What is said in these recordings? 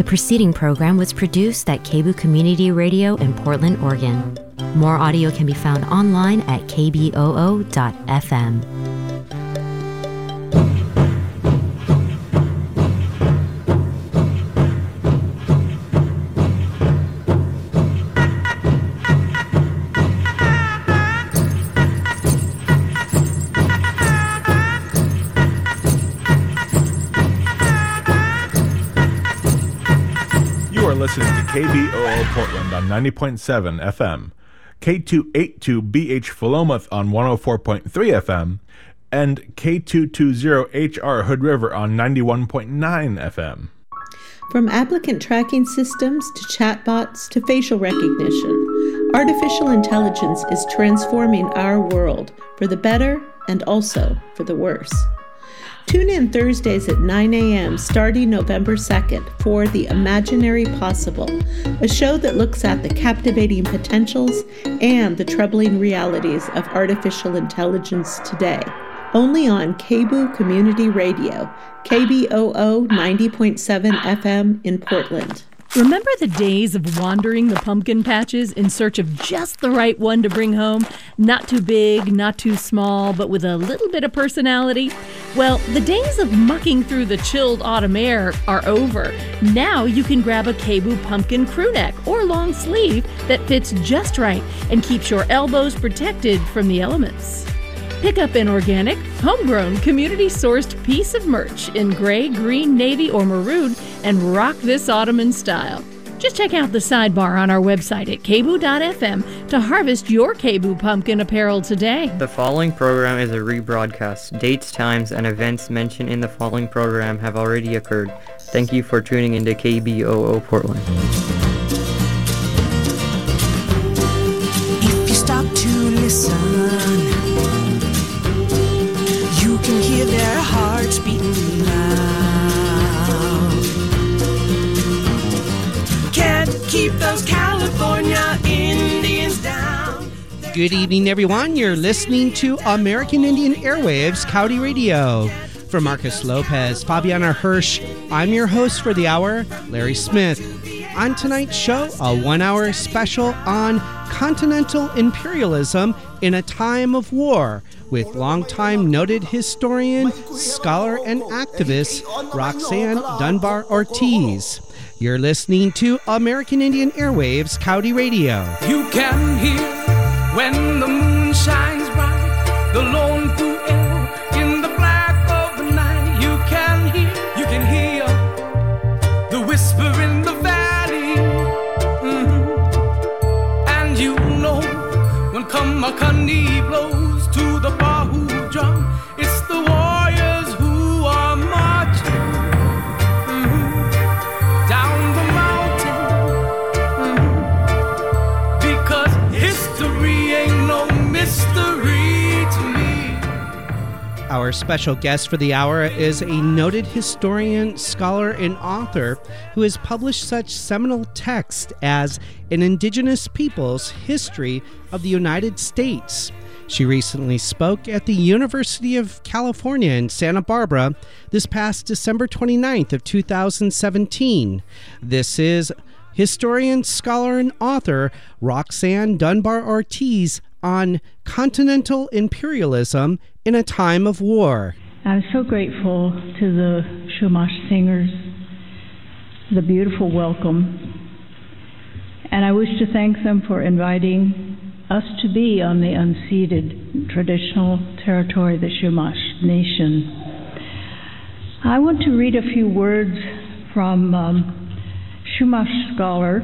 preceding program was produced at KBOO Community Radio in Portland, Oregon. More audio can be found online at kboo.fm. Listening to KBOO Portland on 90.7 FM, K282BH Philomath on 104.3 FM, and K220HR Hood River on 91.9 FM. From applicant tracking systems to chatbots to facial recognition, artificial intelligence is transforming our world for the better and also for the worse. Tune in Thursdays at 9 a.m. starting November 2nd for The Imaginary Possible, a show that looks at the captivating potentials and the troubling realities of artificial intelligence today. Only on KBOO Community Radio, KBOO 90.7 FM in Portland. Remember the days of wandering the pumpkin patches in search of just the right one to bring home? Not too big, not too small, but with a little bit of personality? Well, the days of mucking through the chilled autumn air are over. Now you can grab a KBOO pumpkin crew neck or long sleeve that fits just right and keeps your elbows protected from the elements. Pick up an organic, homegrown, community-sourced piece of merch in gray, green, navy, or maroon and rock this autumn in style. Just check out the sidebar on our website at kboo.fm to harvest your KBOO pumpkin apparel today. The following program is a rebroadcast. Dates, times, and events mentioned in the following program have already occurred. Thank you for tuning into KBOO Portland. If you stop to listen, you can hear their hearts beating loud. Can't keep those California Indians down. Good evening, everyone. You're listening to American Indian Airwaves County Radio. For Marcus Lopez, Fabiana Hirsch, I'm your host for the hour, Larry Smith. On tonight's show, a one-hour special on continental imperialism in a time of war, with longtime noted historian, scholar, and activist Roxanne Dunbar Ortiz. You're listening to American Indian Airwaves County Radio. You can hear when the moon shines bright, the lone pu'el in the black of the night. You can hear the whisper in the valley. And you know when Kamakani blows to the Bahu drum, it's the warriors who are marching down the mountain, because history ain't no mystery to me. Our special guest for the hour is a noted historian, scholar, and author who has published such seminal texts as An Indigenous People's History of the United States. She recently spoke at the University of California in Santa Barbara this past December 29th of 2017. This is historian, scholar, and author Roxanne Dunbar Ortiz on continental imperialism in a time of war. I'm so grateful to the Chumash singers, the beautiful welcome, and I wish to thank them for inviting us to be on the unceded traditional territory of the Chumash Nation. I want to read a few words from Chumash scholar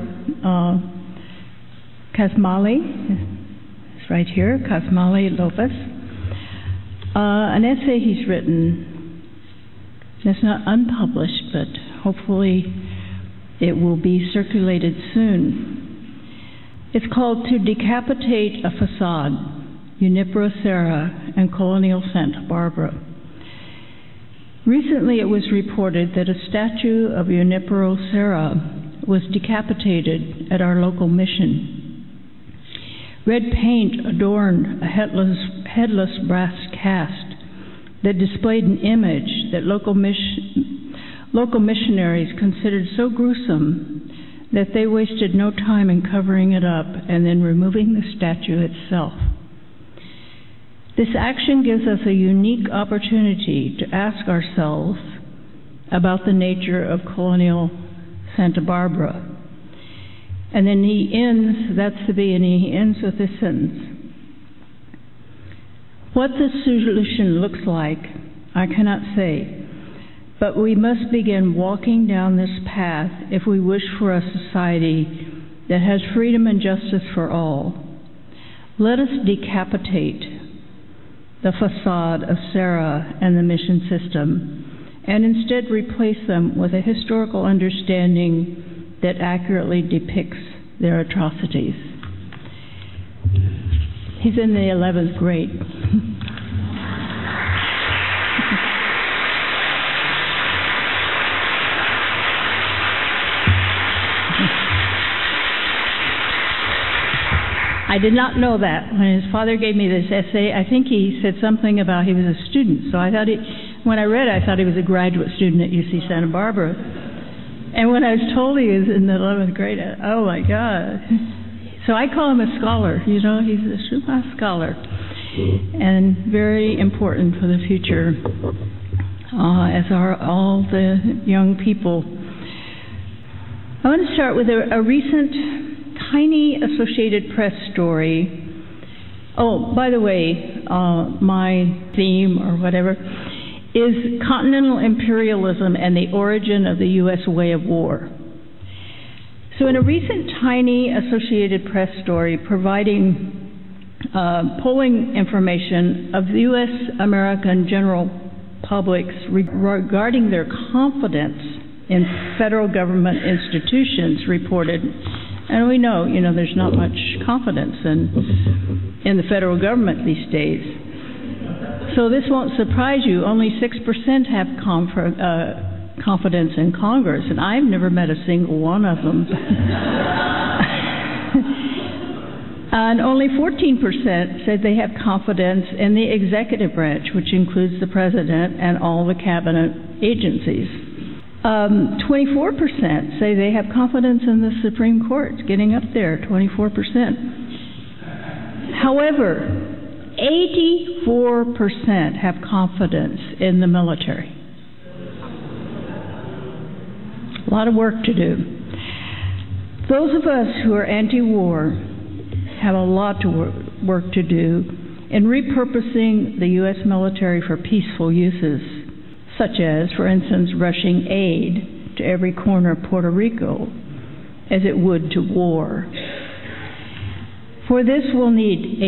Kazmali, it's right here, Kazmali Lopez, an essay he's written. It's not unpublished, but hopefully it will be circulated soon. It's called To Decapitate a Facade, Junipero Serra and Colonial Santa Barbara. Recently it was reported that a statue of Junipero Serra was decapitated at our local mission. Red paint adorned a headless brass cast that displayed an image that local local missionaries considered so gruesome that they wasted no time in covering it up and then removing the statue itself. This action gives us a unique opportunity to ask ourselves about the nature of colonial Santa Barbara. And then he ends, that's the B, and he ends with this sentence. What the solution looks like, I cannot say, but we must begin walking down this path if we wish for a society that has freedom and justice for all. Let us decapitate the facade of Sarah and the mission system, and instead replace them with a historical understanding that accurately depicts their atrocities. He's in the 11th grade. I did not know that. When his father gave me this essay, I think he said something about he was a student. So I thought when I read it, I thought he was a graduate student at UC Santa Barbara. And when I was told he was in the 11th grade, oh my God. So I call him a scholar, he's a Chumash scholar. And very important for the future, as are all the young people. I want to start with a recent tiny Associated Press story. Oh, by the way, my theme or whatever is continental imperialism and the origin of the U.S. way of war. So in a recent tiny Associated Press story providing polling information of the U.S. American general publics regarding their confidence in federal government institutions reported, and we know, there's not much confidence in the federal government these days. So this won't surprise you. Only 6% have confidence in Congress, and I've never met a single one of them. And only 14% said they have confidence in the executive branch, which includes the president and all the cabinet agencies. 24% say they have confidence in the Supreme Court, getting up there, 24%. However, 84% have confidence in the military. A lot of work to do. Those of us who are anti-war have a lot of work to do in repurposing the U.S. military for peaceful uses, such as, for instance, rushing aid to every corner of Puerto Rico as it would to war. For this, we'll need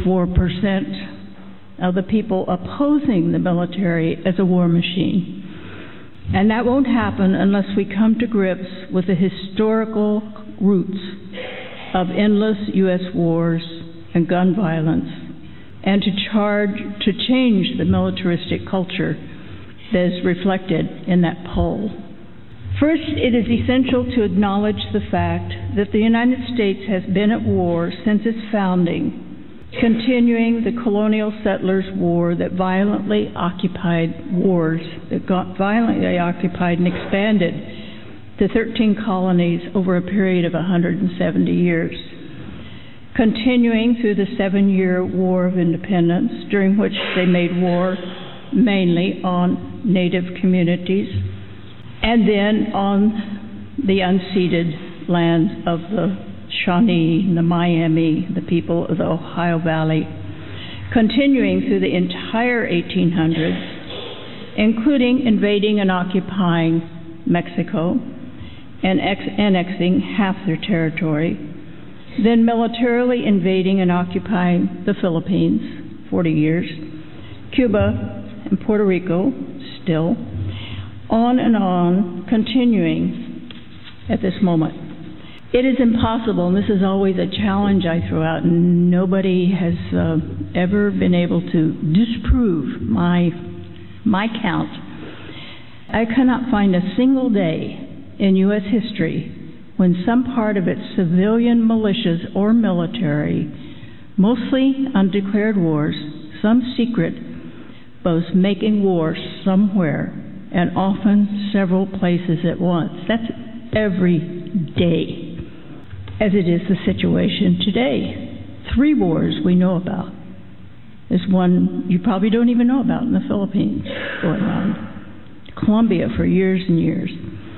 84% of the people opposing the military as a war machine. And that won't happen unless we come to grips with the historical roots of endless U.S. wars and gun violence, and to change the militaristic culture that is reflected in that poll. First, it is essential to acknowledge the fact that the United States has been at war since its founding, continuing the colonial settlers' war that violently occupied and expanded to 13 colonies over a period of 170 years, continuing through the 7-year War of Independence, during which they made war mainly on Native communities, and then on the unceded lands of the Shawnee, the Miami, the people of the Ohio Valley, continuing through the entire 1800s, including invading and occupying Mexico and annexing half their territory, then militarily invading and occupying the Philippines, 40 years, Cuba and Puerto Rico, still, on and on, continuing at this moment. It is impossible, and this is always a challenge I throw out, and nobody has ever been able to disprove my count. I cannot find a single day in U.S. history when some part of its civilian militias or military, mostly undeclared wars, some secret, was making war somewhere and often several places at once. That's every day, as it is the situation today. 3 wars we know about. There's one you probably don't even know about in the Philippines going on. Colombia for years and years.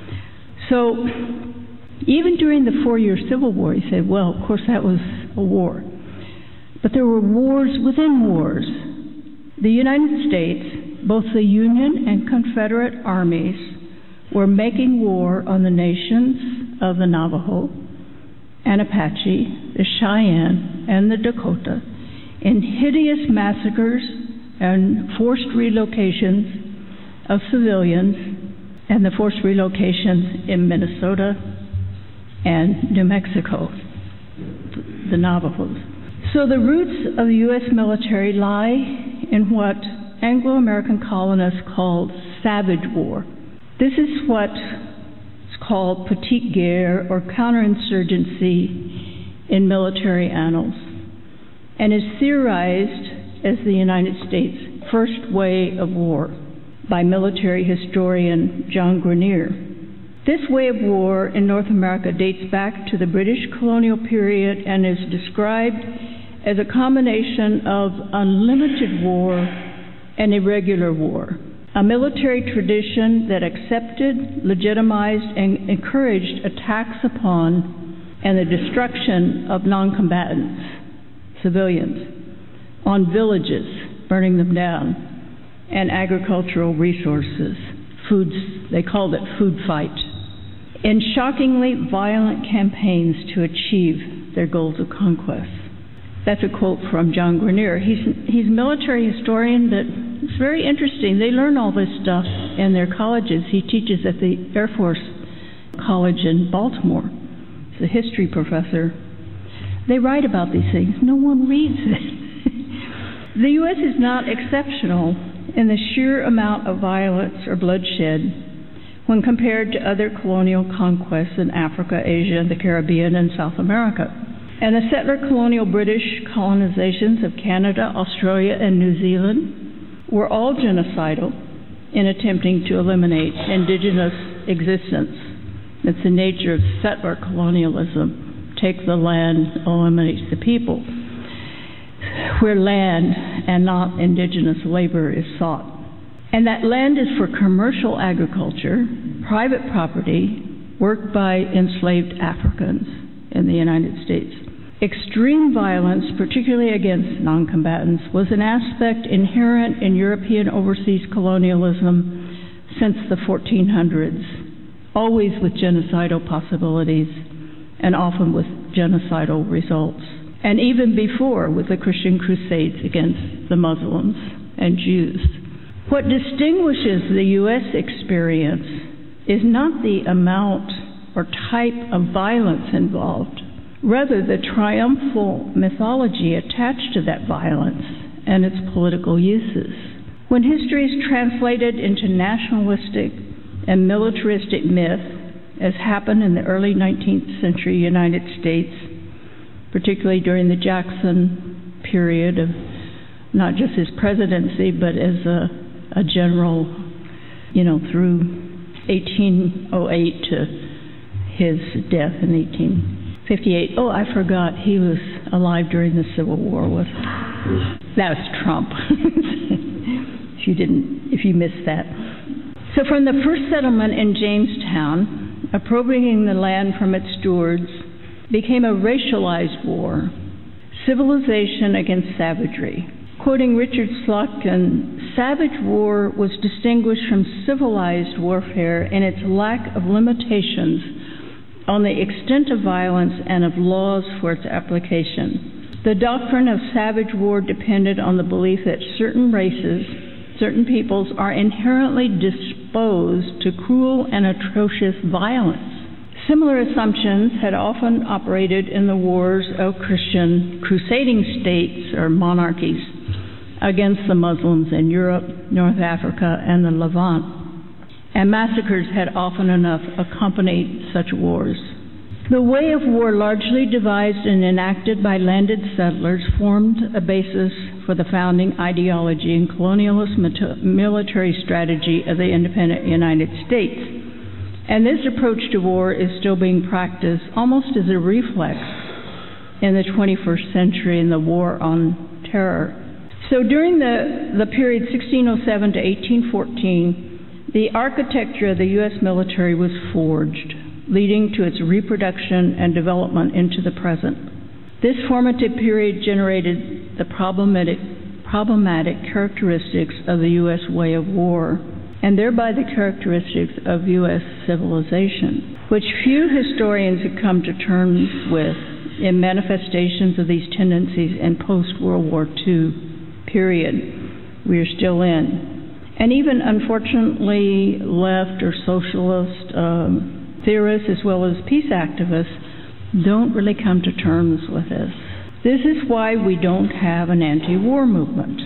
So even during the 4-year Civil War, you say, well, of course that was a war. But there were wars within wars. The United States, both the Union and Confederate armies, were making war on the nations of the Navajo and Apache, the Cheyenne, and the Dakota in hideous massacres and forced relocations of civilians, and the forced relocations in Minnesota and New Mexico, the Navajos. So the roots of the U.S. military lie in what Anglo-American colonists called savage war. This is what is called petite guerre or counterinsurgency in military annals, and is theorized as the United States' first way of war by military historian John Grenier. This way of war in North America dates back to the British colonial period and is described as a combination of unlimited war and irregular war, a military tradition that accepted, legitimized, and encouraged attacks upon and the destruction of non-combatants, civilians, on villages, burning them down, and agricultural resources, foods, they called it food fight, in shockingly violent campaigns to achieve their goals of conquest. That's a quote from John Grenier. He's a military historian that is very interesting. They learn all this stuff in their colleges. He teaches at the Air Force College in Baltimore. He's a history professor. They write about these things. No one reads it. The U.S. is not exceptional in the sheer amount of violence or bloodshed when compared to other colonial conquests in Africa, Asia, the Caribbean, and South America. And the settler colonial British colonizations of Canada, Australia, and New Zealand were all genocidal in attempting to eliminate indigenous existence. It's the nature of settler colonialism. Take the land, eliminates the people, where land and not indigenous labor is sought. And that land is for commercial agriculture, private property, work by enslaved Africans in the United States. Extreme violence, particularly against non-combatants, was an aspect inherent in European overseas colonialism since the 1400s, always with genocidal possibilities and often with genocidal results. And even before, with the Christian Crusades against the Muslims and Jews. What distinguishes the U.S. experience is not the amount or type of violence involved, rather the triumphal mythology attached to that violence and its political uses. When history is translated into nationalistic and militaristic myth, as happened in the early 19th century United States, particularly during the Jackson period of not just his presidency, but as a general, through 1808 to his death in 1858. Oh, I forgot, he was alive during the Civil War. That was Trump. if you missed that. So from the first settlement in Jamestown, appropriating the land from its stewards, became a racialized war, civilization against savagery. Quoting Richard Slotkin, savage war was distinguished from civilized warfare in its lack of limitations on the extent of violence and of laws for its application. The doctrine of savage war depended on the belief that certain races, certain peoples, are inherently disposed to cruel and atrocious violence. Similar assumptions had often operated in the wars of Christian crusading states or monarchies against the Muslims in Europe, North Africa, and the Levant. And massacres had often enough accompanied such wars. The way of war, largely devised and enacted by landed settlers, formed a basis for the founding ideology and colonialist military strategy of the independent United States. And this approach to war is still being practiced almost as a reflex in the 21st century in the war on terror. So during the period 1607 to 1814, the architecture of the U.S. military was forged, leading to its reproduction and development into the present. This formative period generated the problematic characteristics of the U.S. way of war, and thereby the characteristics of U.S. civilization, which few historians have come to terms with in manifestations of these tendencies in post-World War II period we are still in. And even, unfortunately, left or socialist theorists as well as peace activists don't really come to terms with this. This is why we don't have an anti-war movement.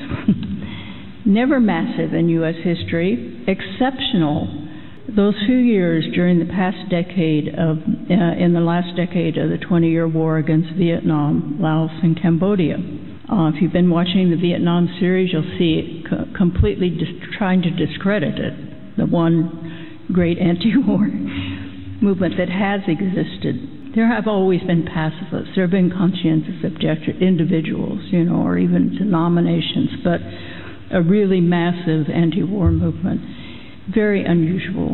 Never massive in U.S. history, exceptional those few years during the past decade in the last decade of the 20-year war against Vietnam, Laos, and Cambodia. If you've been watching the Vietnam series, you'll see it completely trying to discredit it, the one great anti-war movement that has existed. There have always been pacifists. There have been conscientious objectors, individuals, or even denominations, but a really massive anti-war movement, very unusual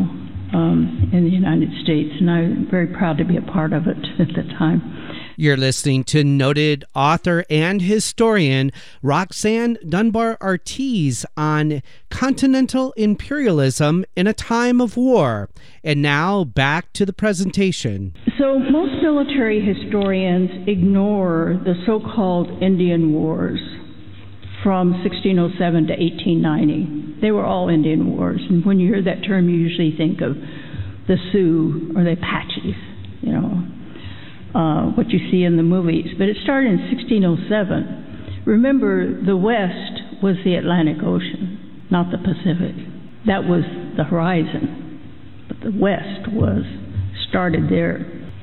in the United States, and I'm very proud to be a part of it at the time. You're listening to noted author and historian Roxanne Dunbar Ortiz on continental imperialism in a time of war. And now back to the presentation. So most military historians ignore the so-called Indian Wars from 1607 to 1890. They were all Indian Wars. And when you hear that term, you usually think of the Sioux or the Apaches, what you see in the movies. But it started in 1607. Remember, the West was the Atlantic Ocean, not the Pacific. That was the horizon. But the West started there.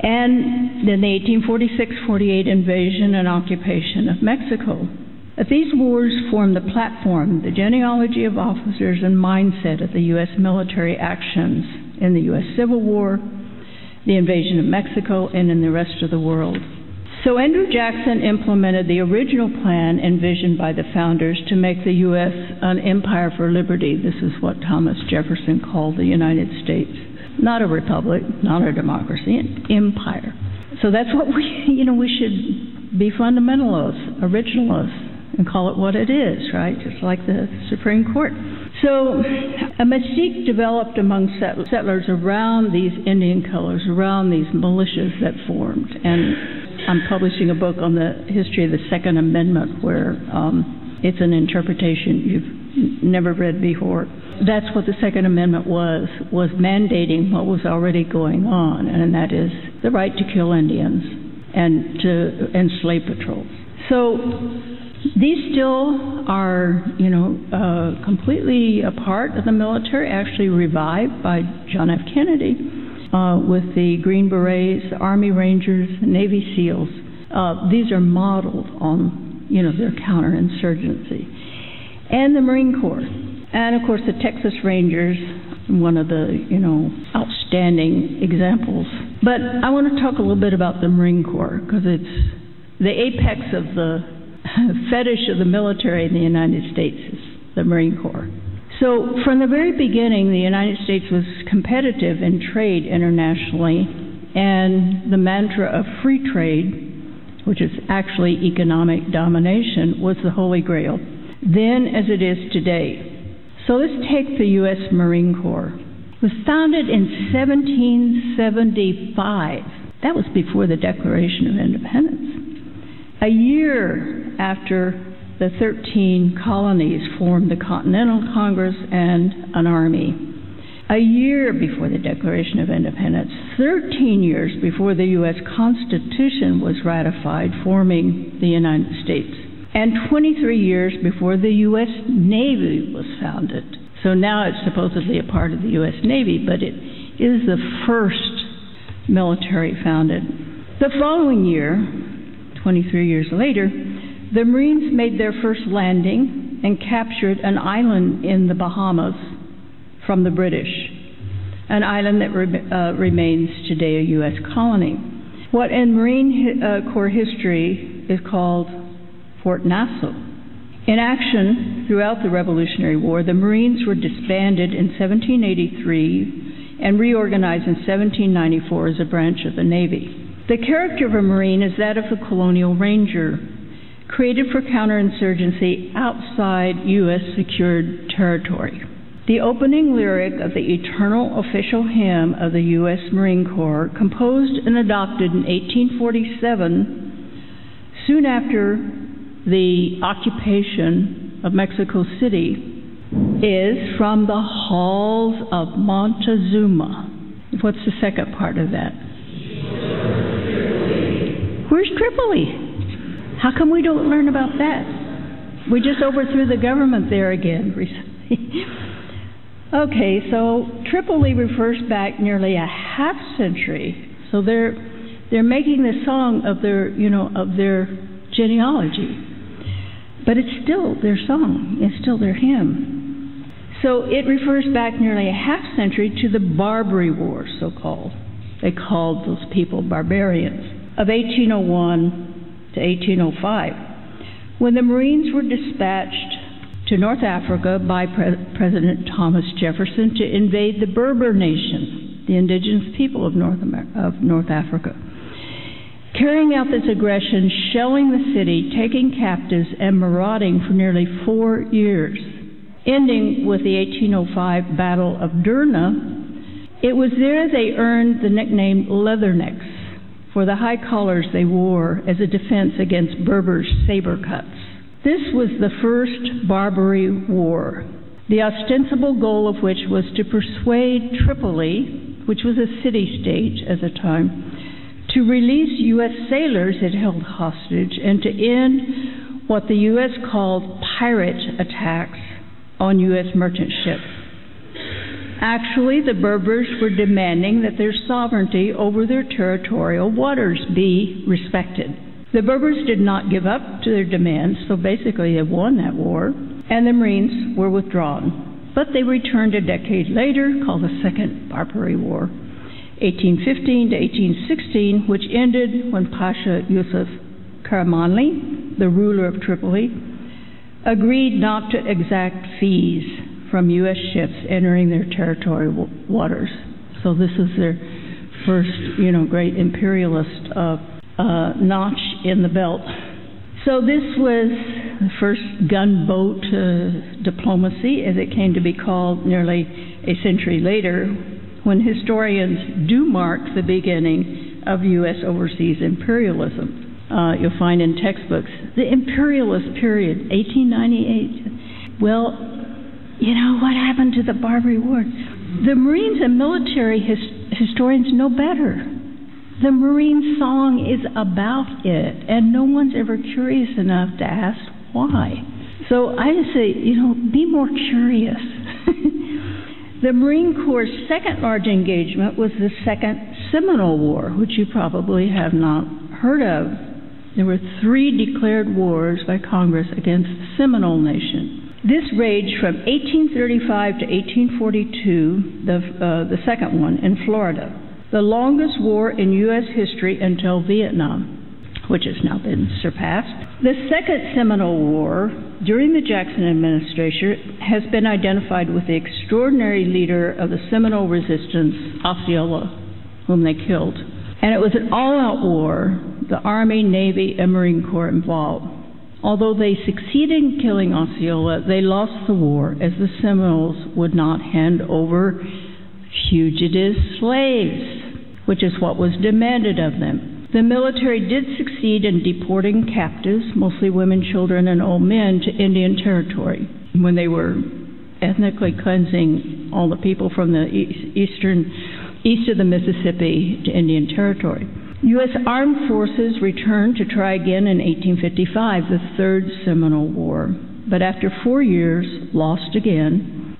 And then the 1846-48 invasion and occupation of Mexico. These wars formed the platform, the genealogy of officers and mindset of the U.S. military actions in the U.S. Civil War, the invasion of Mexico, and in the rest of the world. So Andrew Jackson implemented the original plan envisioned by the founders to make the U.S. an empire for liberty. This is what Thomas Jefferson called the United States. Not a republic, not a democracy, an empire. So that's what we should be fundamentalists, originalists, and call it what it is, right? Just like the Supreme Court. So a mystique developed among settlers around these Indian colors, around these militias that formed. And I'm publishing a book on the history of the Second Amendment where it's an interpretation you've never read before. That's what the Second Amendment was mandating what was already going on, and that is the right to kill Indians and to slave patrols. So these still are, completely a part of the military, actually revived by John F. Kennedy with the Green Berets, the Army Rangers, Navy SEALs. These are modeled on, their counterinsurgency. And the Marine Corps. And, of course, the Texas Rangers, one of the, outstanding examples. But I want to talk a little bit about the Marine Corps because it's the apex of the fetish of the military in the United States is the Marine Corps. So from the very beginning, the United States was competitive in trade internationally, and the mantra of free trade, which is actually economic domination, was the Holy Grail, then as it is today. So let's take the U.S. Marine Corps. It was founded in 1775. That was before the Declaration of Independence. A year after the 13 colonies formed the Continental Congress and an army. A year before the Declaration of Independence. 13 years before the U.S. Constitution was ratified, forming the United States. And 23 years before the U.S. Navy was founded. So now it's supposedly a part of the U.S. Navy, but it is the first military founded. The following year, 23 years later, the Marines made their first landing and captured an island in the Bahamas from the British, an island that remains today a U.S. colony. What in Marine Corps history is called Fort Nassau. In action throughout the Revolutionary War, the Marines were disbanded in 1783 and reorganized in 1794 as a branch of the Navy. The character of a Marine is that of the Colonial Ranger, created for counterinsurgency outside U.S. secured territory. The opening lyric of the eternal official hymn of the U.S. Marine Corps, composed and adopted in 1847, soon after the occupation of Mexico City, is from the halls of Montezuma. What's the second part of that? Where's Tripoli? How come we don't learn about that? We just overthrew the government there again recently. Okay, so Tripoli refers back nearly a half century. So they're making the song of their genealogy. But it's still their song. It's still their hymn. So it refers back nearly a half century to the Barbary Wars, so-called. They called those people barbarians, of 1801 to 1805, when the Marines were dispatched to North Africa by President Thomas Jefferson to invade the Berber nation, the indigenous people of North Africa. Carrying out this aggression, shelling the city, taking captives, and marauding for nearly 4 years, ending with the 1805 Battle of Derna. It was there they earned the nickname Leathernecks for the high collars they wore as a defense against Berbers' saber cuts. This was the first Barbary War, the ostensible goal of which was to persuade Tripoli, which was a city-state at the time, to release U.S. sailors it held hostage and to end what the U.S. called pirate attacks on U.S. merchant ships. Actually, the Berbers were demanding that their sovereignty over their territorial waters be respected. The Berbers did not give up to their demands, so basically they won that war, and the Marines were withdrawn. But they returned a decade later, called the Second Barbary War, 1815 to 1816, which ended when Pasha Yusuf Karamanli, the ruler of Tripoli, agreed not to exact fees from U.S. ships entering their territorial waters. So this is their first, great imperialist notch in the belt. So this was the first gunboat diplomacy, as it came to be called nearly a century later, when historians do mark the beginning of U.S. overseas imperialism. You'll find in textbooks, the imperialist period, 1898. Well, what happened to the Barbary Wars? The Marines and military historians know better. The Marine song is about it, and no one's ever curious enough to ask why. So I just say, be more curious. The Marine Corps' second large engagement was the Second Seminole War, which you probably have not heard of. There were 3 declared wars by Congress against the Seminole Nation. This raged from 1835 to 1842, the second one, in Florida, the longest war in U.S. history until Vietnam, which has now been surpassed. The Second Seminole War, during the Jackson administration, has been identified with the extraordinary leader of the Seminole resistance, Osceola, whom they killed. And it was an all-out war, the Army, Navy, and Marine Corps involved. Although they succeeded in killing Osceola, they lost the war as the Seminoles would not hand over fugitive slaves, which is what was demanded of them. The military did succeed in deporting captives, mostly women, children, and old men, to Indian Territory when they were ethnically cleansing all the people from the east of the Mississippi to Indian Territory. U.S. Armed Forces returned to try again in 1855, the Third Seminole War, but after 4 years, lost again,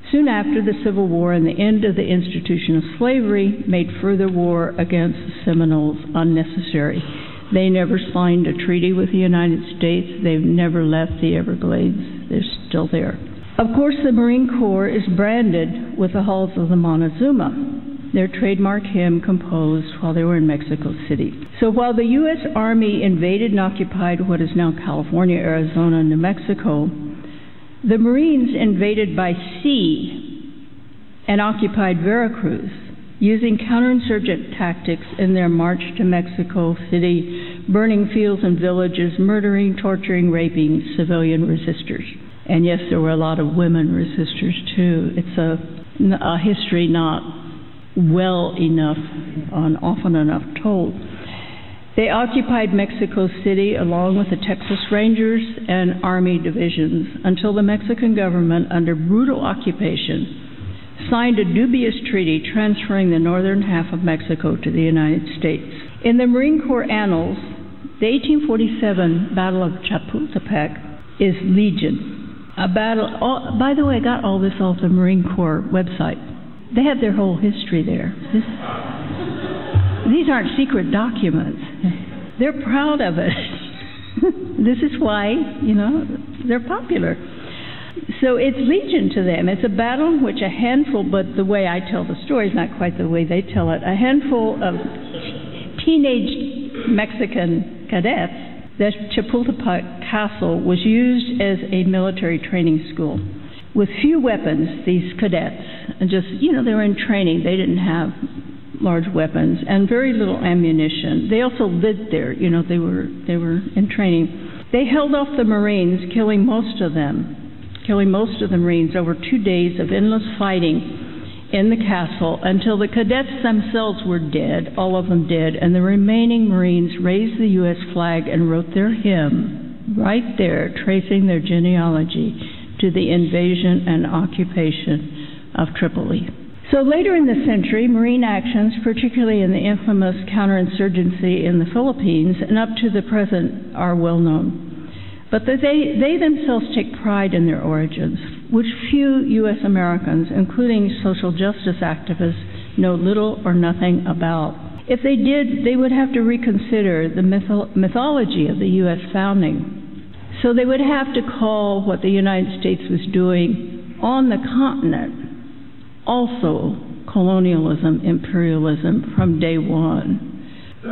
Soon after, the Civil War and the end of the institution of slavery made further war against the Seminoles unnecessary. They never signed a treaty with the United States. They've never left the Everglades. They're still there. Of course, the Marine Corps is branded with the Halls of the Montezuma, their trademark hymn composed while they were in Mexico City. So while the U.S. Army invaded and occupied what is now California, Arizona, and New Mexico, the Marines invaded by sea and occupied Veracruz, using counterinsurgent tactics in their march to Mexico City, burning fields and villages, murdering, torturing, raping civilian resistors. And yes, there were a lot of women resistors too. It's a history not well enough and often enough told. They occupied Mexico City along with the Texas Rangers and Army divisions until the Mexican government, under brutal occupation, signed a dubious treaty transferring the northern half of Mexico to the United States. In the Marine Corps annals, the 1847 Battle of Chapultepec is Legion. A battle, by the way, I got all this off the Marine Corps website. They have their whole history there. These aren't secret documents. They're proud of it. This is why, they're popular. So it's Legion to them. It's a battle in which a handful, but the way I tell the story is not quite the way they tell it, a handful of teenage Mexican cadets, the Chapultepec Castle was used as a military training school. With few weapons, these cadets, and just, they were in training. They didn't have large weapons and very little ammunition. They also lived there. They were in training. They held off the Marines, killing most of the Marines over 2 days of endless fighting in the castle until the cadets themselves were dead, all of them dead, and the remaining Marines raised the U.S. flag and wrote their hymn right there, tracing their genealogy to the invasion and occupation of Tripoli. So later in the century, Marine actions, particularly in the infamous counterinsurgency in the Philippines and up to the present, are well known. But they themselves take pride in their origins, which few U.S. Americans, including social justice activists, know little or nothing about. If they did, they would have to reconsider the mythology of the U.S. founding. So they would have to call what the United States was doing on the continent also colonialism, imperialism from day one.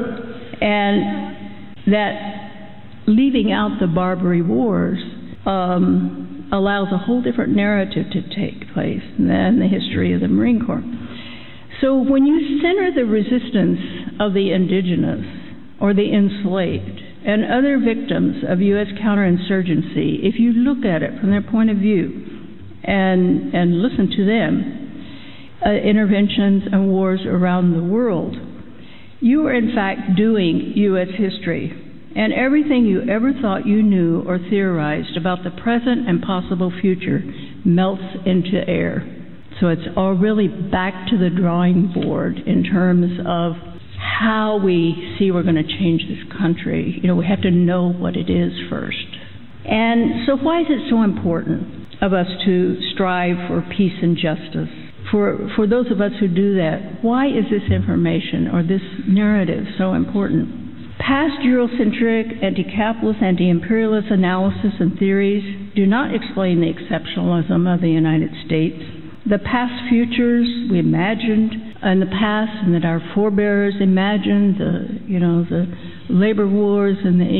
And that leaving out the Barbary Wars allows a whole different narrative to take place than the history of the Marine Corps. So when you center the resistance of the indigenous or the enslaved and other victims of U.S. counterinsurgency, if you look at it from their point of view and listen to them, interventions and wars around the world, you are in fact doing U.S. history. And everything you ever thought you knew or theorized about the present and possible future melts into air. So it's all really back to the drawing board in terms of how we see we're going to change this country. We have to know what it is first. And so why is it so important of us to strive for peace and justice? For those of us who do that, why is this information or this narrative so important? Past Eurocentric, anti-capitalist, anti-imperialist analysis and theories do not explain the exceptionalism of the United States. The past futures we imagined in the past and that our forebears imagined, the labor wars in the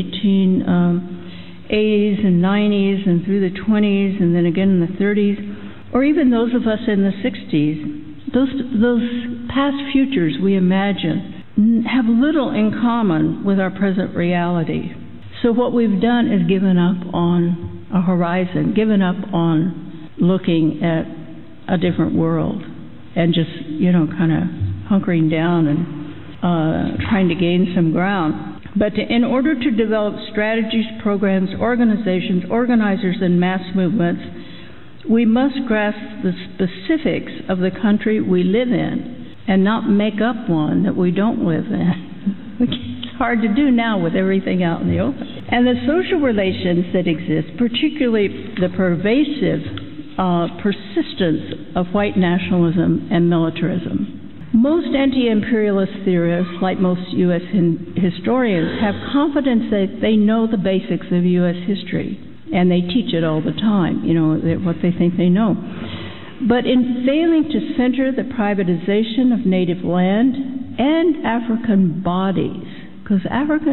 1880s and 90s and through the 20s and then again in the 30s, or even those of us in the 60s, those past futures we imagine have little in common with our present reality. So what we've done is given up on a horizon, given up on looking at a different world and just, kind of hunkering down and trying to gain some ground. But in order to develop strategies, programs, organizations, organizers, and mass movements, we must grasp the specifics of the country we live in and not make up one that we don't live in. It's hard to do now with everything out in the open. And the social relations that exist, particularly the pervasive persistence of white nationalism and militarism. Most anti-imperialist theorists, like most U.S. historians, have confidence that they know the basics of U.S. history, and they teach it all the time, what they think they know. But in failing to center the privatization of native land and African bodies, because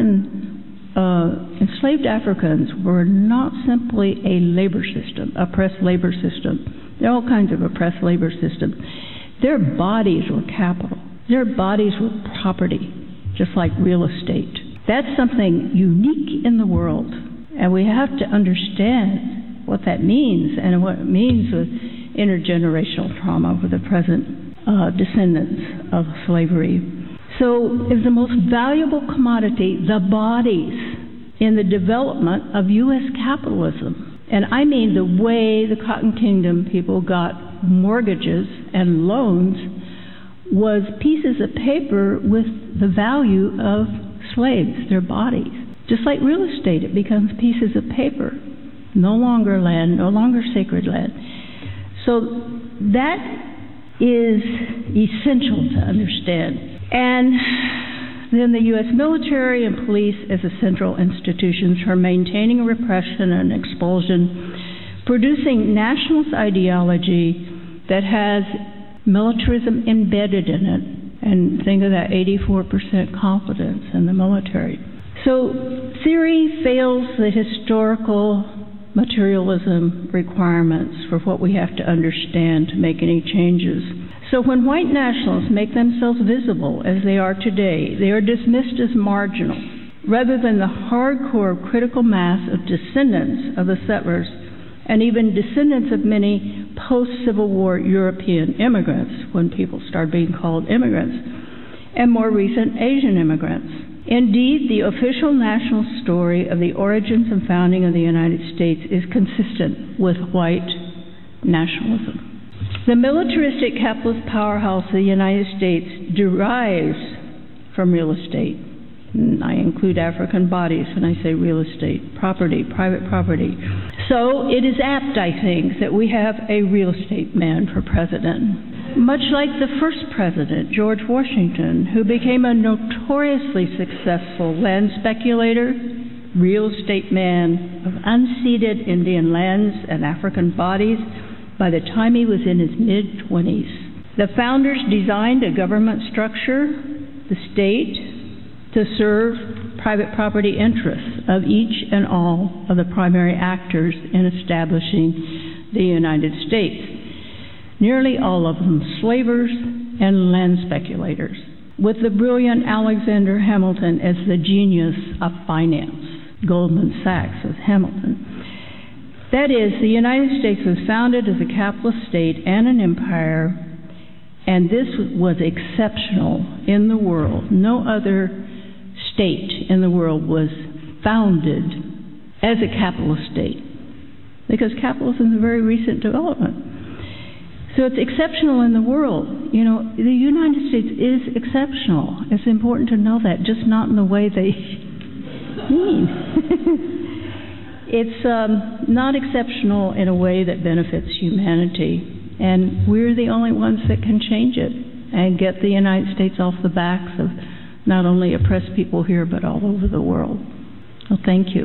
enslaved Africans were not simply a labor system, oppressed labor system. There are all kinds of oppressed labor systems. Their bodies were capital. Their bodies were property, just like real estate. That's something unique in the world, and we have to understand what that means and what it means with intergenerational trauma with the present descendants of slavery. So is the most valuable commodity the bodies in the development of U.S. capitalism. And I mean the way the Cotton Kingdom people got mortgages and loans was pieces of paper with the value of slaves, their bodies. Just like real estate, it becomes pieces of paper, no longer land, no longer sacred land. So that is essential to understand. And then the U.S. military and police as essential institutions for maintaining repression and expulsion, producing nationalist ideology that has militarism embedded in it. And think of that 84% confidence in the military. So theory fails the historical materialism requirements for what we have to understand to make any changes. So when white nationalists make themselves visible as they are today, they are dismissed as marginal, rather than the hardcore critical mass of descendants of the settlers and even descendants of many post-Civil War European immigrants, when people started being called immigrants, and more recent Asian immigrants. Indeed, the official national story of the origins and founding of the United States is consistent with white nationalism. The militaristic capitalist powerhouse of the United States derives from real estate. And I include African bodies when I say real estate, property, private property. So it is apt, I think, that we have a real estate man for president. Much like the first president, George Washington, who became a notoriously successful land speculator, real estate man of unceded Indian lands and African bodies by the time he was in his mid-20s. The founders designed a government structure, the state, to serve private property interests of each and all of the primary actors in establishing the United States. Nearly all of them slavers and land speculators, with the brilliant Alexander Hamilton as the genius of finance, Goldman Sachs as Hamilton. That is, the United States was founded as a capitalist state and an empire, and this was exceptional in the world. No other state in the world was founded as a capitalist state, because capitalism is a very recent development. So it's exceptional in the world. You know, the United States is exceptional. It's important to know that, just not in the way they mean. It's not exceptional in a way that benefits humanity, and we're the only ones that can change it and get the United States off the backs of not only oppressed people here, but all over the world. Well, thank you.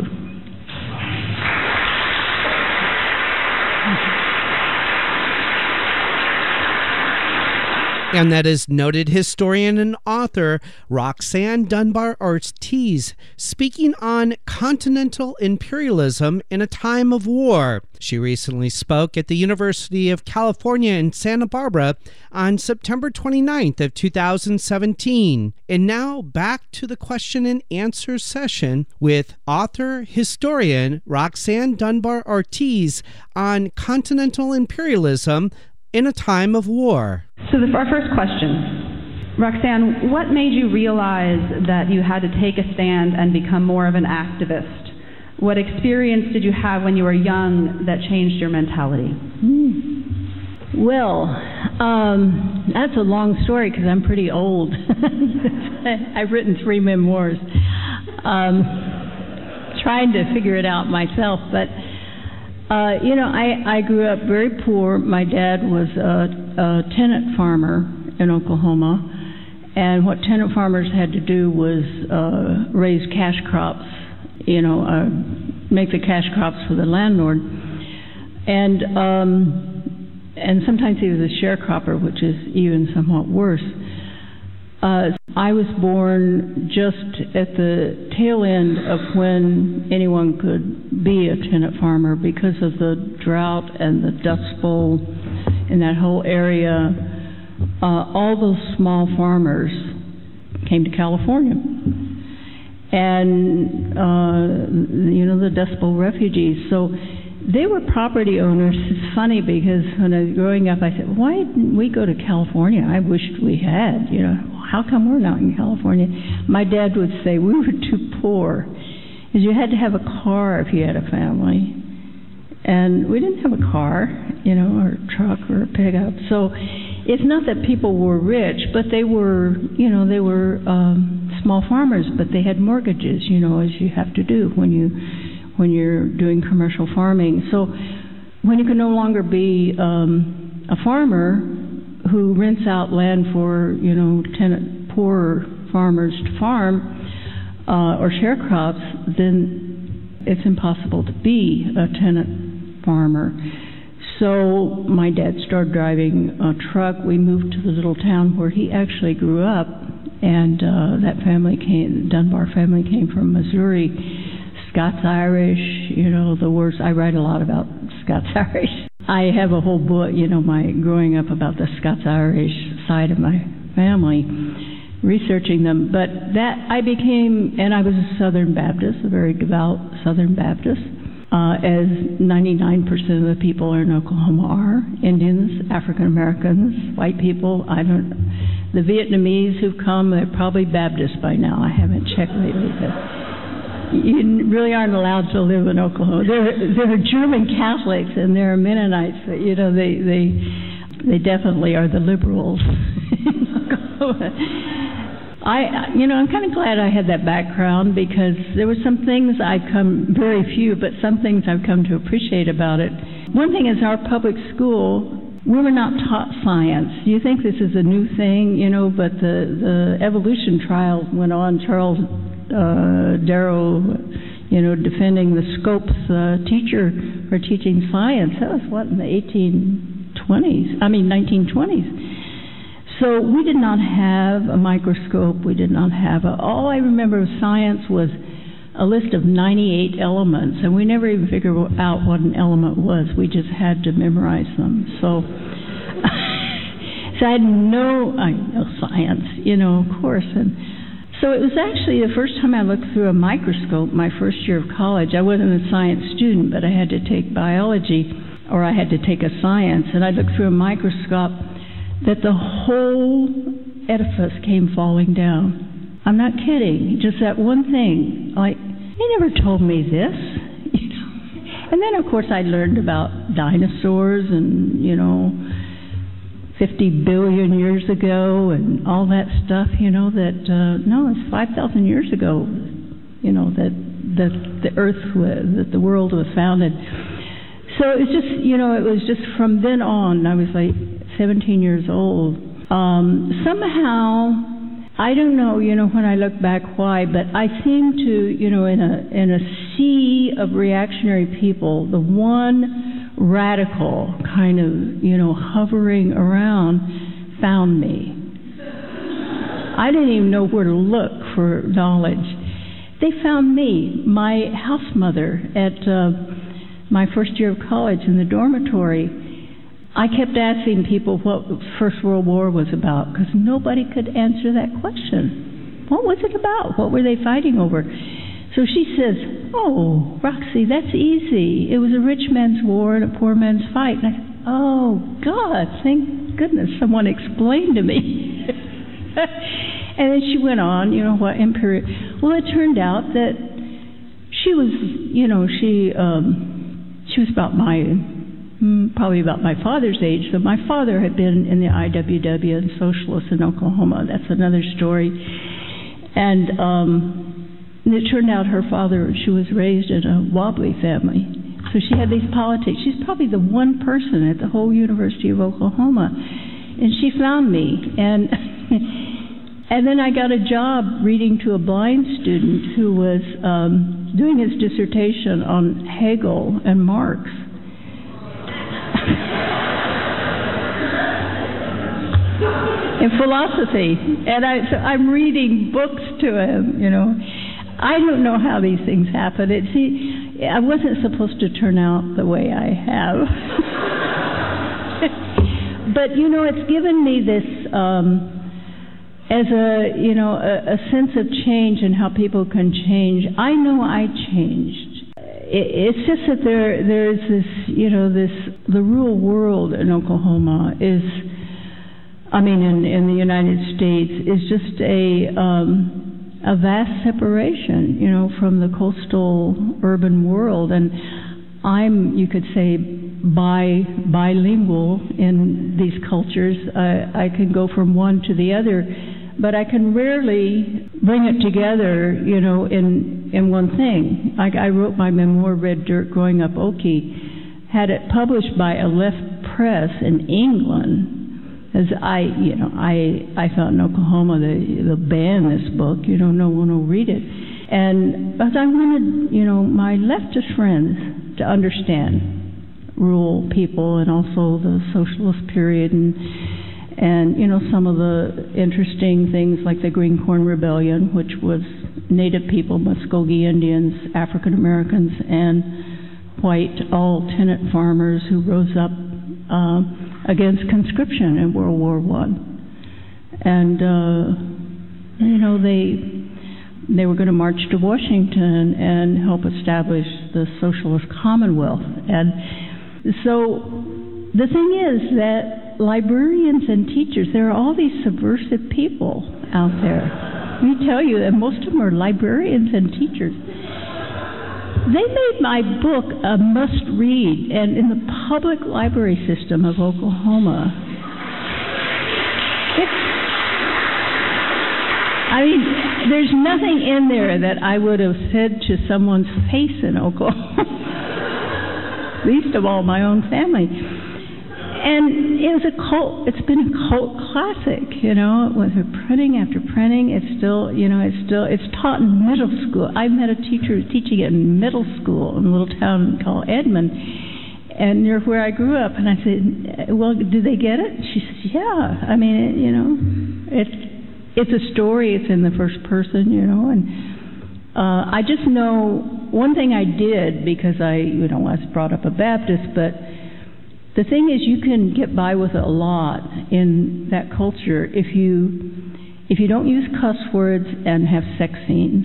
And that is noted historian and author Roxanne Dunbar Ortiz speaking on continental imperialism in a time of war. She recently spoke at the University of California in Santa Barbara on September 29th of 2017. And now back to the question and answer session with author historian Roxanne Dunbar Ortiz on continental imperialism in a time of war. So our first question, Roxanne, what made you realize that you had to take a stand and become more of an activist? What experience did you have when you were young that changed your mentality? Well, that's a long story because I'm pretty old. I've written 3 memoirs. Trying to figure it out myself, but I grew up very poor. My dad was a tenant farmer in Oklahoma, and what tenant farmers had to do was raise cash crops, make the cash crops for the landlord. And sometimes he was a sharecropper, which is even somewhat worse. I was born just at the tail end of when anyone could be a tenant farmer because of the drought and the Dust Bowl in that whole area. All those small farmers came to California. And, the Dust Bowl refugees. So they were property owners. It's funny because when I was growing up, I said, why didn't we go to California? I wished we had, How come we're not in California? My dad would say we were too poor, because you had to have a car if you had a family. And we didn't have a car, or a truck or a pickup. So it's not that people were rich, but they were, small farmers, but they had mortgages, as you have to do when you're doing commercial farming. So when you can no longer be a farmer who rents out land for, tenant poor farmers to farm or share crops, then it's impossible to be a tenant farmer. So my dad started driving a truck. We moved to the little town where he actually grew up, and that family Dunbar family came from Missouri. Scots-Irish, the worst. I write a lot about Scots-Irish. I have a whole book, my growing up about the Scots-Irish side of my family, researching them. But I was a Southern Baptist, a very devout Southern Baptist, as 99% of the people in Oklahoma are. Indians, African Americans, white people. The Vietnamese who've come, they're probably Baptists by now. I haven't checked lately, but you really aren't allowed to live in Oklahoma. There are German Catholics and there are Mennonites. They definitely are the liberals in Oklahoma. I'm kind of glad I had that background, because there were some things very few, but some things I've come to appreciate about it. One thing is our public school, we were not taught science. You think this is a new thing, but the evolution trials went on. Charles Darrow, defending the Scopes teacher for teaching science. That was in the 1920s. So we did not have a microscope. We did not have all I remember of science was a list of 98 elements, and we never even figured out what an element was. We just had to memorize them. So I had no science, of course. And so it was actually the first time I looked through a microscope my first year of college. I wasn't a science student, but I had to take biology, or I had to take a science, and I looked through a microscope that the whole edifice came falling down. I'm not kidding. Just that one thing. They never told me this. And then, of course, I learned about dinosaurs and, 50 billion years ago and all that stuff, no, it's 5,000 years ago, that the earth, that the world was founded. So it was just, it was just from then on, I was 17 years old. Somehow, I don't know, when I look back why, but I seem to, in a sea of reactionary people, the one radical kind of, hovering around found me. I didn't even know where to look for knowledge. They found me, my house mother, at my first year of college in the dormitory. I kept asking people what the First World War was about, because nobody could answer that question. What was it about? What were they fighting over? So she says, "Oh, Roxy, that's easy. It was a rich man's war and a poor man's fight." And I said, "Oh, God, thank goodness someone explained to me." And then she went on, what empiric. Well, it turned out that she was, she was probably about my father's age. So my father had been in the IWW and socialists in Oklahoma. That's another story. And it turned out her father, she was raised in a wobbly family. So she had these politics. She's probably the one person at the whole University of Oklahoma. And she found me. And and then I got a job reading to a blind student who was doing his dissertation on Hegel and Marx. In philosophy. And I'm reading books to him, you know. I don't know how these things happen. I wasn't supposed to turn out the way I have. But, you know, it's given me this, as a sense of change and how people can change. I know I changed. It's just that there's this, you know, the real world in Oklahoma is, in the United States, is just a vast separation, you know, from the coastal urban world. And I'm, you could say, bilingual in these cultures. I can go from one to the other, but I can rarely bring it together, you know, in one thing. I wrote my memoir, Red Dirt, Growing Up Okie, had it published by a left press in England. As I thought in Oklahoma they'll ban this book, you know, no one will read it. But I wanted, you know, my leftist friends to understand rural people and also the socialist period and you know, some of the interesting things like the Green Corn Rebellion, which was Native people, Muskogee Indians, African Americans, and white all tenant farmers who rose up against conscription in World War I. And, you know, they were going to march to Washington and help establish the Socialist Commonwealth. And so the thing is that librarians and teachers, there are all these subversive people out there. Let me tell you that most of them are librarians and teachers. They made my book a must-read, and in the public library system of Oklahoma, there's nothing in there that I would have said to someone's face in Oklahoma, least of all my own family. And it was it's been a cult classic, you know, with printing after printing. It's still, you know, it's taught in middle school. I met a teacher teaching it in middle school in a little town called Edmond, and near where I grew up. And I said, well, do they get it? She said, yeah. I mean, you know, it's a story. It's in the first person, you know. And I just know one thing I did, because I was brought up a Baptist, but the thing is, you can get by with a lot in that culture if you don't use cuss words and have sex scenes.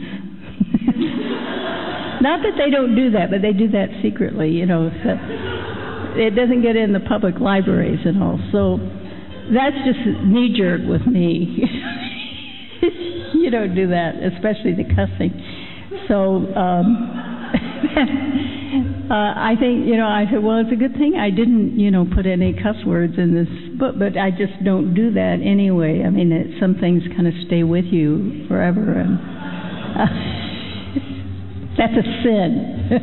Not that they don't do that, but they do that secretly, you know. So it doesn't get in the public libraries and all. So that's just knee-jerk with me. You don't do that, especially the cussing. So I think, you know, I said, well, it's a good thing I didn't, you know, put any cuss words in this book, but I just don't do that anyway. I mean, some things kind of stay with you forever, and that's a sin.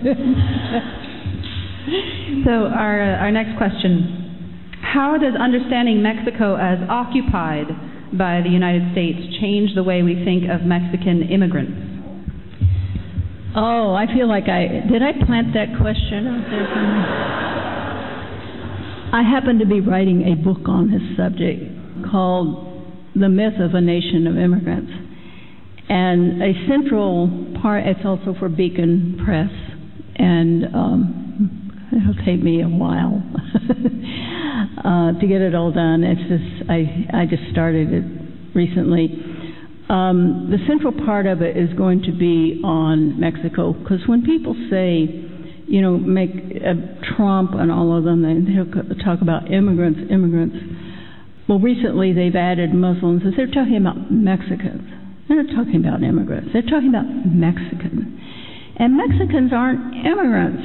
So our next question: how does understanding Mexico as occupied by the United States change the way we think of Mexican immigrants? Oh, I feel like did I plant that question out there somewhere? I happen to be writing a book on this subject called The Myth of a Nation of Immigrants. And a central part, it's also for Beacon Press, and it'll take me a while to get it all done. It's just, I just started it recently. The central part of it is going to be on Mexico, because when people say, you know, make Trump and all of them, they'll talk about immigrants. Well, recently they've added Muslims. They're talking about Mexicans. They're not talking about immigrants. They're talking about Mexicans. And Mexicans aren't immigrants.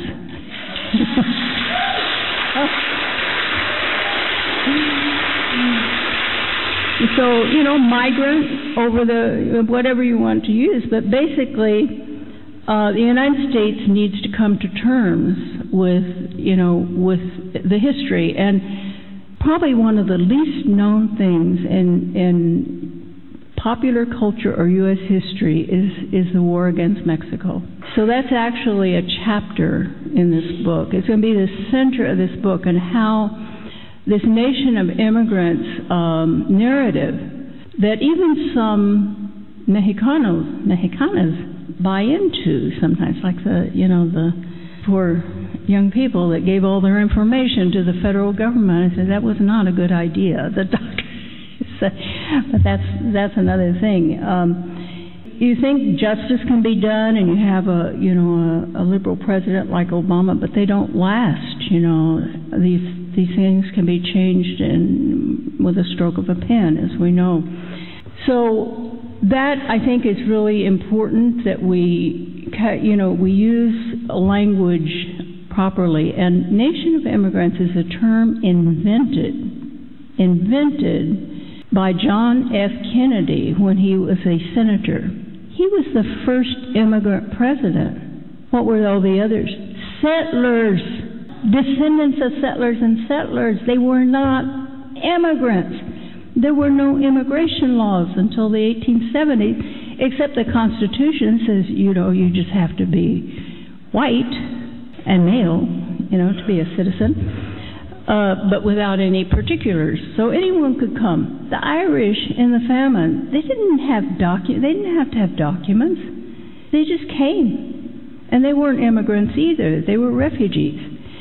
So, you know, migrant over whatever you want to use, but basically the United States needs to come to terms with the history. And probably one of the least known things in popular culture or U.S. history is the war against Mexico. So that's actually a chapter in this book. It's going to be the center of this book, and how this nation of immigrants narrative that even some Mexicanas buy into sometimes, like the poor young people that gave all their information to the federal government. I said that was not a good idea. The doctor said, but that's another thing. You think justice can be done, and you have a liberal president like Obama, but they don't last. These things can be changed with a stroke of a pen, as we know. So that, I think, is really important, that we use language properly. And Nation of Immigrants is a term invented by John F. Kennedy when he was a senator. He was the first immigrant president. What were all the others? Settlers, descendants of settlers and settlers. They were not immigrants. There were no immigration laws until the 1870s, except the Constitution says, you just have to be white and male, to be a citizen, but without any particulars. So anyone could come. The Irish in the famine, they didn't have to have documents. They just came. And they weren't immigrants either. They were refugees.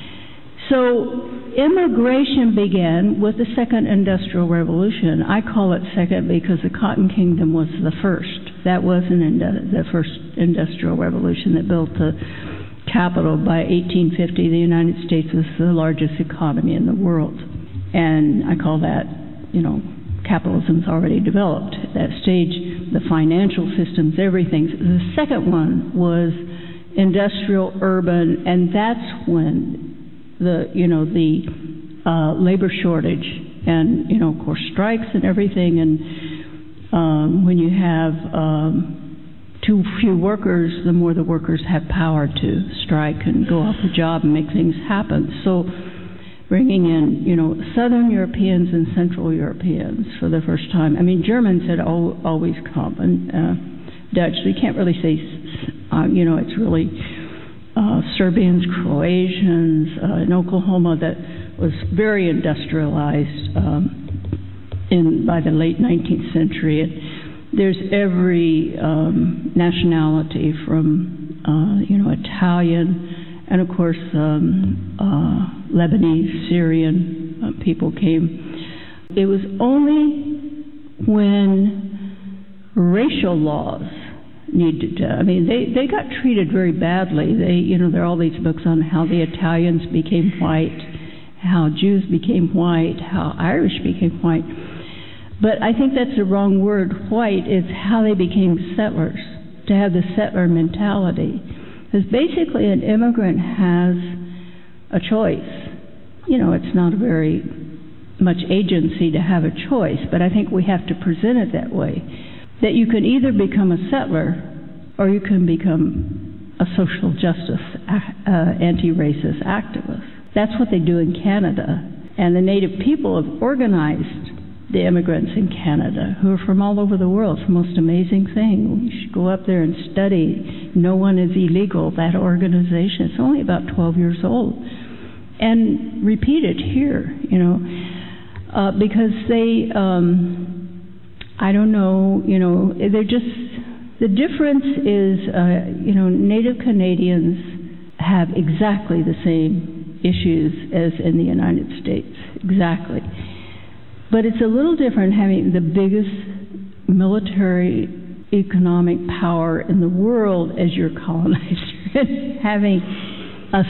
So immigration began with the Second Industrial Revolution. I call it second because the Cotton Kingdom was the first. That wasn't the first industrial revolution that built the capital. By 1850, the United States was the largest economy in the world. And I call that, capitalism's already developed. At that stage, the financial systems, everything. The second one was industrial, urban, and that's when the labor shortage and, of course, strikes and everything. And when you have too few workers, the more the workers have power to strike and go off the job and make things happen. So bringing in, Southern Europeans and Central Europeans for the first time. I mean, Germans had always come, and Dutch. So you can't really say, it's really Serbians, Croatians, in Oklahoma that was very industrialized by the late 19th century. There's every nationality from, Italian, and of course Lebanese, Syrian people came. It was only when racial laws needed to, they got treated very badly. There are all these books on how the Italians became white, how Jews became white, how Irish became white. But I think that's the wrong word. White is how they became settlers, to have the settler mentality. Because basically an immigrant has a choice. It's not very much agency to have a choice, but I think we have to present it that way. That you can either become a settler or you can become a social justice, anti-racist activist. That's what they do in Canada. And the Native people have organized the immigrants in Canada who are from all over the world. It's the most amazing thing. You should go up there and study. No one is illegal, that organization. It's only about 12 years old. And repeat it here, because they, I don't know, they're just, the difference is, Native Canadians have exactly the same issues as in the United States, exactly. But it's a little different having the biggest military economic power in the world as your colonizer, and having a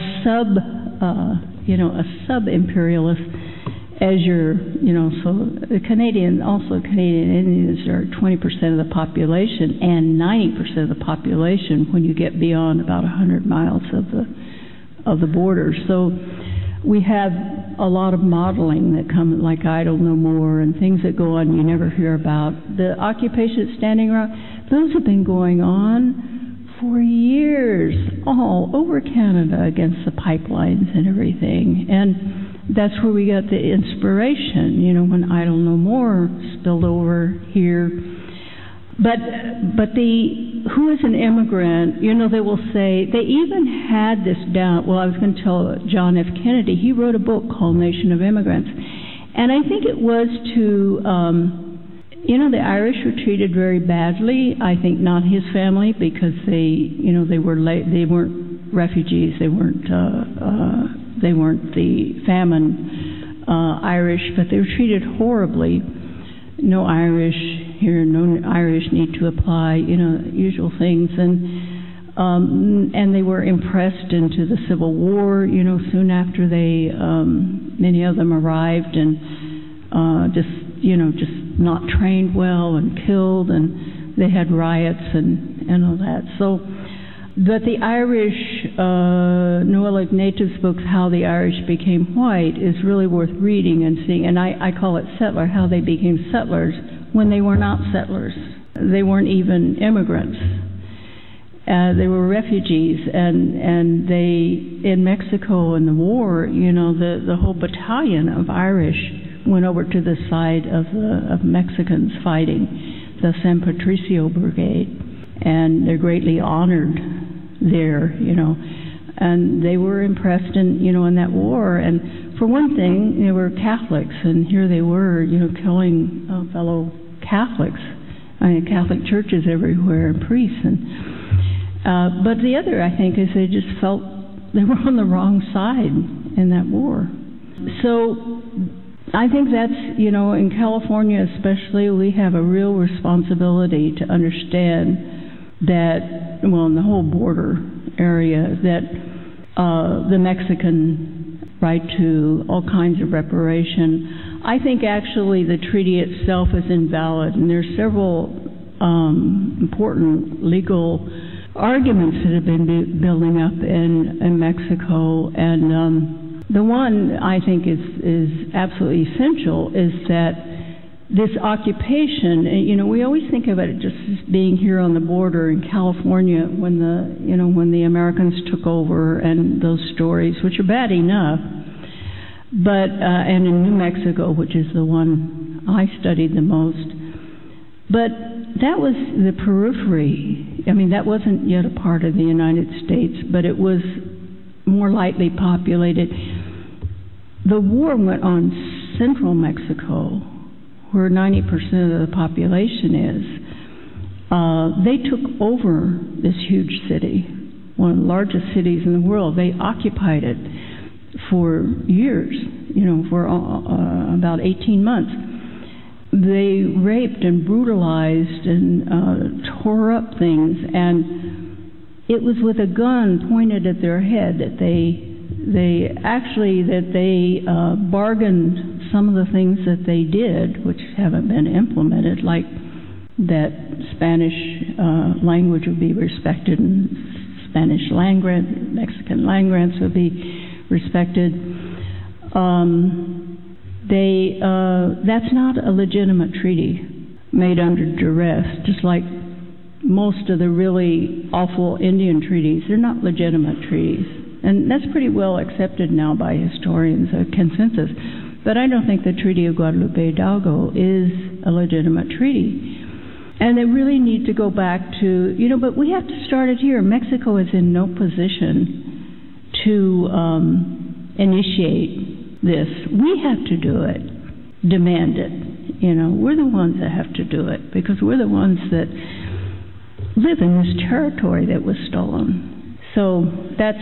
sub-imperialist as your, so the Canadian Indians are 20% of the population and 90% of the population when you get beyond about 100 miles of the border. So we have a lot of modeling that come, like Idle No More and things that go on you never hear about. The occupation at Standing Rock, those have been going on for years all over Canada against the pipelines and everything. And that's where we got the inspiration, when Idle No More spilled over here. But who is an immigrant, they will say, they even had this down. Well, I was going to tell John F. Kennedy, he wrote a book called Nation of Immigrants. And I think it was to, the Irish were treated very badly. I think not his family, because they weren't refugees. They weren't the famine Irish, but they were treated horribly. No Irish here, no Irish need to apply, usual things. And they were impressed into the Civil War, soon after they, many of them arrived and just not trained well and killed, and they had riots and all that. So, but the Irish, Noel Ignatius' books, How the Irish Became White, is really worth reading and seeing. And I call it Settler, how they became settlers when they were not settlers. They weren't even immigrants. They were refugees, and they, in Mexico in the war, the whole battalion of Irish went over to the side of Mexicans fighting, the San Patricio Brigade, and they're greatly honored there, and they were impressed in that war. And for one thing, they were Catholics, and here they were, killing fellow Catholics. Catholic churches everywhere, and priests, but the other, I think, is they just felt they were on the wrong side in that war. So I think that's, in California especially, we have a real responsibility to understand that, in the whole border area, that the Mexican right to all kinds of reparation. I think actually the treaty itself is invalid, and there's several important legal arguments that have been building up in Mexico, and the one I think is absolutely essential is that this occupation, we always think of it just as being here on the border in California when the Americans took over, and those stories, which are bad enough, but and in New Mexico, which is the one I studied the most, but that was the periphery. That wasn't yet a part of the United States, but it was more lightly populated. The war went on central Mexico, where 90% of the population is. They took over this huge city, one of the largest cities in the world. They occupied it for years, for about 18 months. They raped and brutalized and tore up things, and it was with a gun pointed at their head that they bargained some of the things that they did, which haven't been implemented, like that Spanish language would be respected, and Spanish land grant, Mexican land grants would be respected. That's not a legitimate treaty made under duress, just like most of the really awful Indian treaties. They're not legitimate treaties. And that's pretty well accepted now by historians, a consensus. But I don't think the Treaty of Guadalupe Hidalgo is a legitimate treaty. And they really need to go back to, but we have to start it here. Mexico is in no position to initiate this. We have to do it, demand it. We're the ones that have to do it, because we're the ones that live in this territory that was stolen. So that's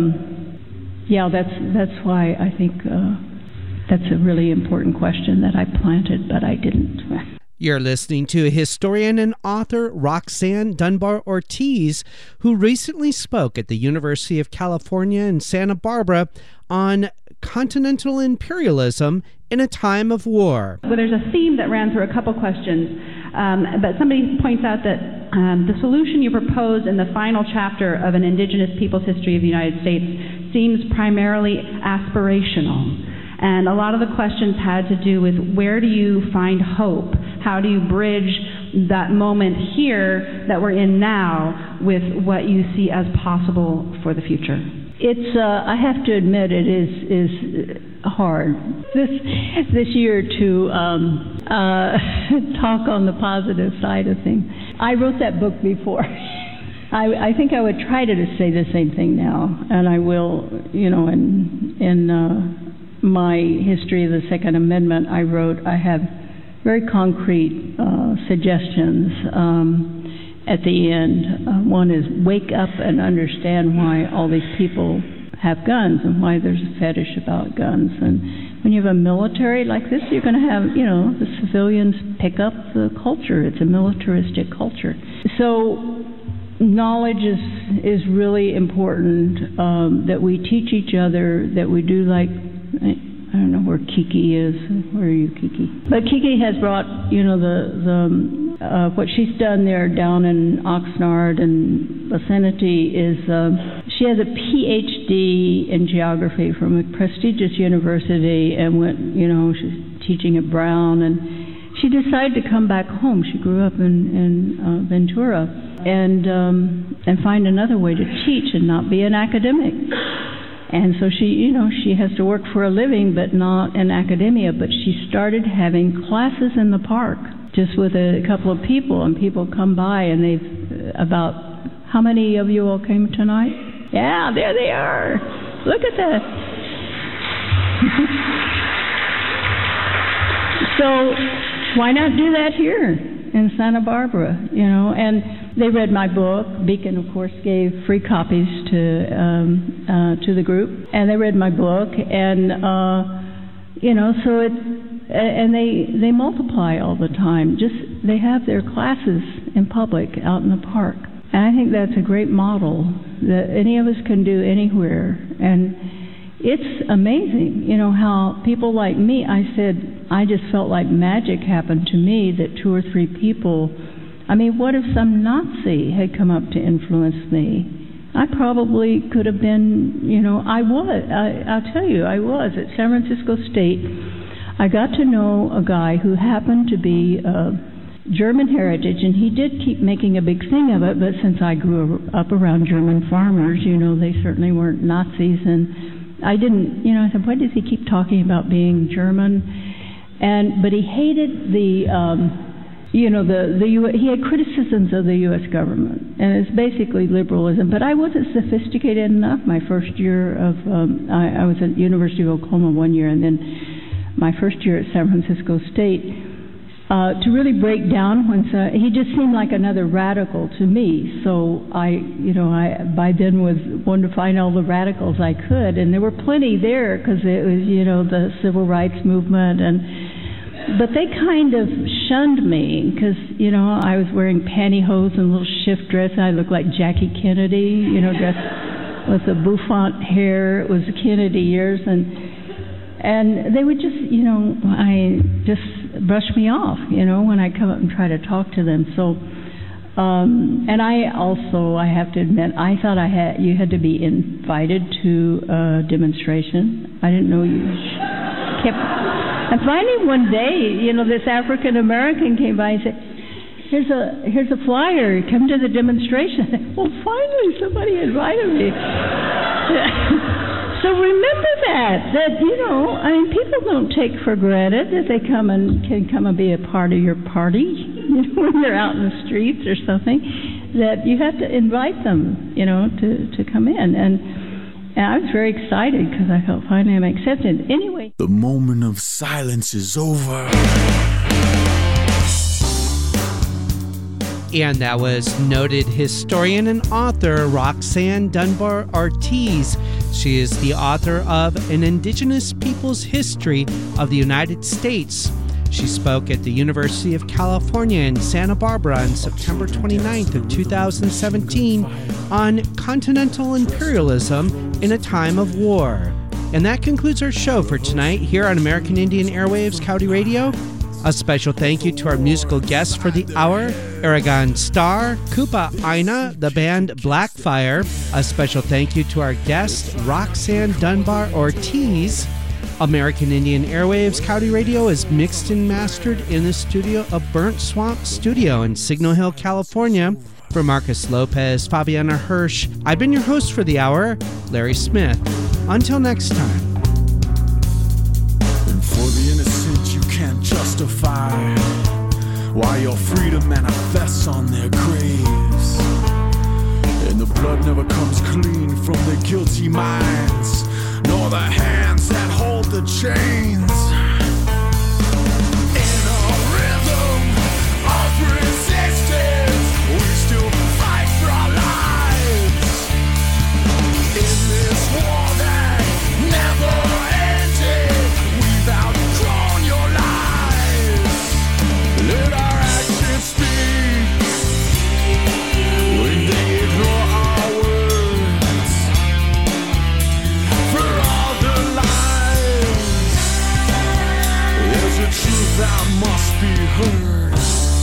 why I think that's a really important question that I planted, but I didn't. You're listening to historian and author Roxanne Dunbar Ortiz, who recently spoke at the University of California in Santa Barbara on continental imperialism in a time of war. Well, there's a theme that ran through a couple questions, but somebody points out that the solution you propose in the final chapter of An Indigenous Peoples' History of the United States seems primarily aspirational. And a lot of the questions had to do with where do you find hope? How do you bridge that moment here that we're in now with what you see as possible for the future? It's I have to admit it is hard this year to talk on the positive side of things. I wrote that book before. I think I would try to say the same thing now, and I will. In my history of the Second Amendment, I have very concrete suggestions at the end. One is wake up and understand why all these people have guns and why there's a fetish about guns. And when you have a military like this, you're going to have, the civilians pick up the culture. It's a militaristic culture. So knowledge is really important, that we teach each other, that we do like, I don't know where Kiki is. Where are you, Kiki? But Kiki has brought, what she's done there down in Oxnard and vicinity is she has a PhD in geography from a prestigious university and went, she's teaching at Brown, and she decided to come back home. She grew up in Ventura and find another way to teach and not be an academic. And so she has to work for a living, but not in academia. But she started having classes in the park, just with a couple of people, and people come by, and how many of you all came tonight? Yeah, there they are. Look at that. So why not do that here in Santa Barbara? And they read my book. Beacon, of course, gave free copies to the group, and they read my book, and so and they multiply all the time. They have their classes in public out in the park, and I think that's a great model that any of us can do anywhere. And it's amazing, how people like me. I just felt like magic happened to me, that 2 or 3 people. I mean, what if some Nazi had come up to influence me? I probably could have been, I'll tell you, I was at San Francisco State. I got to know a guy who happened to be German heritage, and he did keep making a big thing of it, but since I grew up around German farmers, they certainly weren't Nazis, and I didn't, I said, why does he keep talking about being German? But he hated he had criticisms of the U.S. government, and it's basically liberalism. But I wasn't sophisticated enough. My first year I was at the University of Oklahoma 1 year, and then my first year at San Francisco State, to really break down he just seemed like another radical to me. So I by then was wanted to find all the radicals I could, and there were plenty there because it was the civil rights movement but they kind of shunned me because, I was wearing pantyhose and a little shift dress. I looked like Jackie Kennedy, dressed with the bouffant hair. It was the Kennedy years. And they would just, brush me off, when I come up and try to talk to them. So, and I have to admit, I thought you had to be invited to a demonstration. I didn't know you kept... And finally one day, this African American came by and said, here's a flyer, come to the demonstration. Well, finally somebody invited me. So remember that people don't take for granted that they can come and be a part of your party, when they're out in the streets or something, that you have to invite them, to come in. And I was very excited because I felt finally I'm accepted. Anyway. The moment of silence is over. And that was noted historian and author Roxanne Dunbar Ortiz. She is the author of An Indigenous People's History of the United States. She spoke at the University of California in Santa Barbara on September 29th of 2017 on continental imperialism in a time of war. And that concludes our show for tonight here on American Indian Airwaves County Radio. A special thank you to our musical guests for the hour, Aragon Star, Kupa Aina, the band Blackfire. A special thank you to our guest, Roxanne Dunbar Ortiz. American Indian Airwaves Coyote Radio is mixed and mastered in the studio of Burnt Swamp Studio in Signal Hill, California. For Marcus Lopez, Fabiana Hirsch, I've been your host for the hour, Larry Smith. Until next time. And for the innocent you can't justify why your freedom manifests on their graves. And the blood never comes clean from the guilty minds, nor the hands that hold the chains. In a rhythm of resistance, we still fight for our lives. In this war that never ended, we've outgrown your lives. Let our actions speak when they ignore our words. For all the lies, there's a truth that must be heard.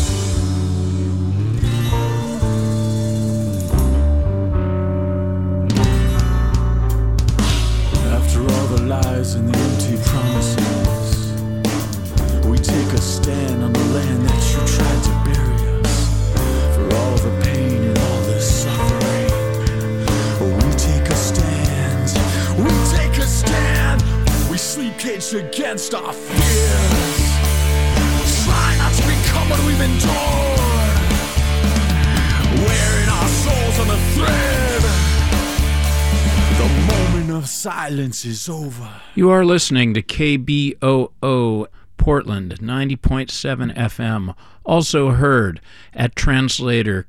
After all the lies and the empty promises, we take a stand on the land that you tried to bury us. For all the pain and all the suffering, we take a stand. We take a stand. We sleep caged against our fears. Try not to become what we've endured. Wearing our souls on the thread. The moment of silence is over. You are listening to KBOO Portland 90.7 FM, also heard at translator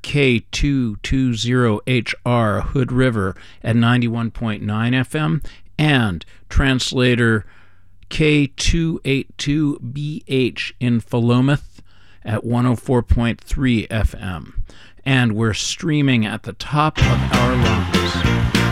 K220HR Hood River at 91.9 FM and translator K282BH in Philomath at 104.3 FM. And we're streaming at the top of our lungs.